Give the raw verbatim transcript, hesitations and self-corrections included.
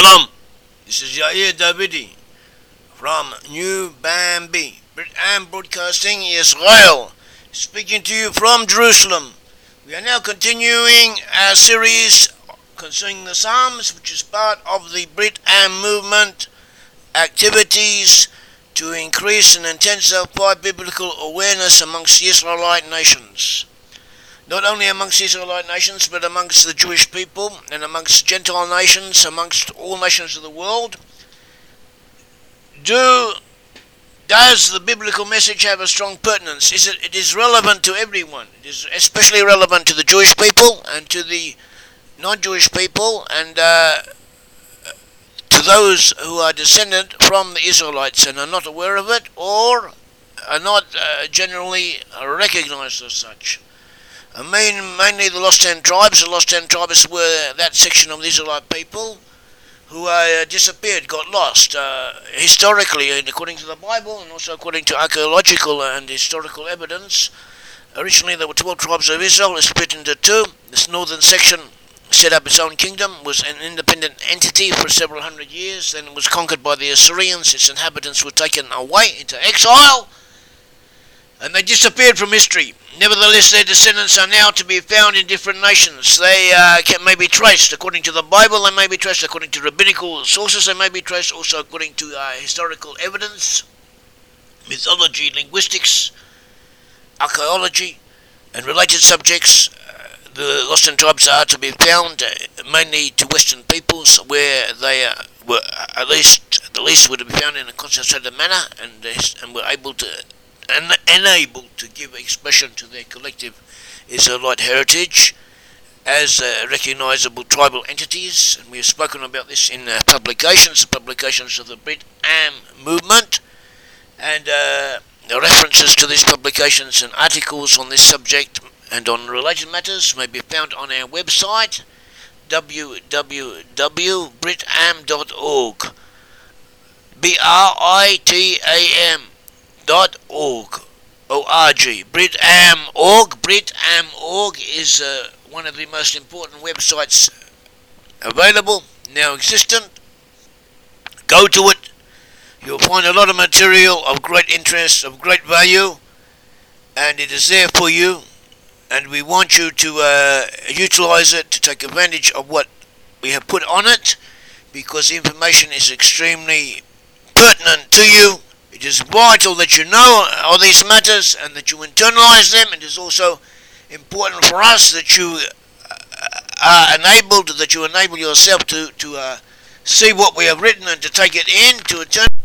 Shalom, this is Yair Davidi from New Bambi, Brit-Am Broadcasting, Israel, speaking to you from Jerusalem. We are now continuing our series concerning the Psalms, which is part of the Brit-Am movement activities to increase and intensify biblical awareness amongst the Israelite nations. Not only amongst the Israelite nations, but amongst the Jewish people and amongst Gentile nations, amongst all nations of the world. Do does the biblical message have a strong pertinence? Is it? It is relevant to everyone. It is especially relevant to the Jewish people and to the non-Jewish people, and uh, to those who are descendant from the Israelites and are not aware of it, or are not uh, generally recognized as such. I mean, mainly the Lost Ten Tribes. The Lost Ten Tribes were that section of the Israelite people who uh, disappeared, got lost, uh, historically, and according to the Bible, and also according to archaeological and historical evidence. Originally, there were twelve tribes of Israel, split into two. This northern section set up its own kingdom, was an independent entity for several hundred years, then it was conquered by the Assyrians. Its inhabitants were taken away into exile, and they disappeared from history. Nevertheless, their descendants are now to be found in different nations. They uh, can, may be traced according to the Bible, they may be traced according to rabbinical sources, they may be traced also according to uh, historical evidence, mythology, linguistics, archaeology, and related subjects. Uh, the Lost Ten Tribes are to be found uh, mainly to Western peoples, where they uh, were at least, at the least, were to be found in a concentrated manner, and, uh, and were able to and enabled to give expression to their collective Israelite heritage as uh, recognizable tribal entities. And we have spoken about this in uh, publications, the publications of the Brit-Am movement, and uh, the references to these publications and articles on this subject and on related matters may be found on our website, w w w dot britam dot org, B R I T A M dot org, O R G, Brit-Am dot org. Brit-Am dot org is uh, one of the most important websites available, now existent. Go to it. You'll find a lot of material of great interest, of great value, and it is there for you, and we want you to uh, utilize it, to take advantage of what we have put on it, because the information is extremely pertinent to you. It is vital that you know all these matters and that you internalize them. It is also important for us that you are enabled, that you enable yourself to, to uh, see what we have written and to take it in, to internalize